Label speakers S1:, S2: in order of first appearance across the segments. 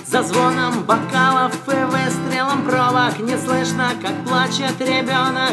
S1: За звоном бокалов и выстрелом пробок не слышно, как плачет ребенок.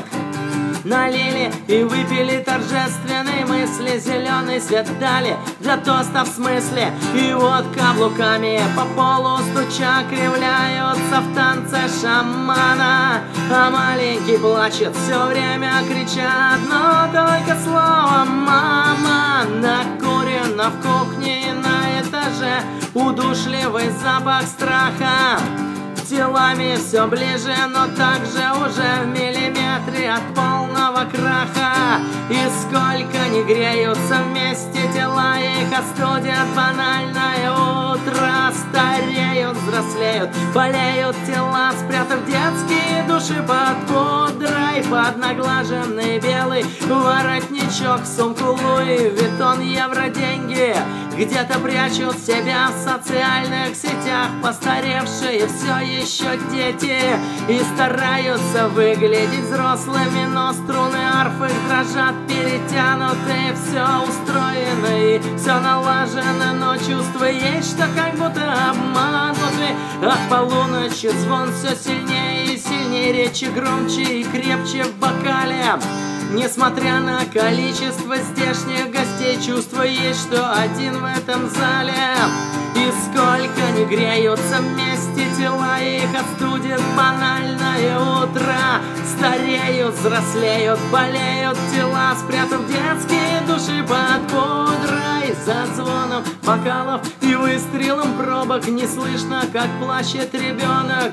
S1: Налили и выпили торжественные мысли, зеленый свет дали для тоста в смысле. И вот каблуками по полу стуча кривляются в танце шамана. А маленький плачет, все время крича одно только слово «мама». Накурено в кухне и на этаже удушливый запах страха. Телами все ближе, но также уже в миллиметре от полного краха. И сколько не греются вместе тела, их остудят банальное утро. Стареют, взрослеют, болеют тела, спрятав детские души под пудрой. Под наглаженный белый воротничок, сумку Луи Виттон, евро деньги где-то прячут себя в социальных сетях постаревшие все еще дети. И стараются выглядеть взрослыми, но струны арфы дрожат, перетянутые, все устроено и все налажено, но чувство есть, что как будто обмануты. А в полуночи звон все сильнее и сильнее, речи громче и крепче в бокале. Несмотря на количество здешних гостей, чувство есть, что один в этом зале. И сколько не греются вместе тела, их остудит банальное утро. Стареют, взрослеют, болеют тела, спрятав детские души под пудрой. За звоном бокалов и выстрелом пробок не слышно, как плачет ребенок.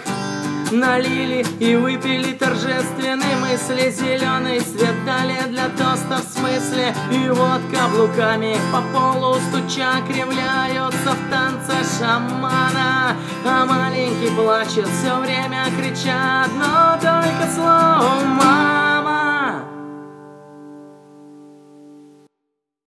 S1: Налили и выпили торжественные мысли, зеленый свет дали для тоста в смысле. И вот каблуками по полу стуча кривляются в танце шамана. А маленький плачет, все время крича одно только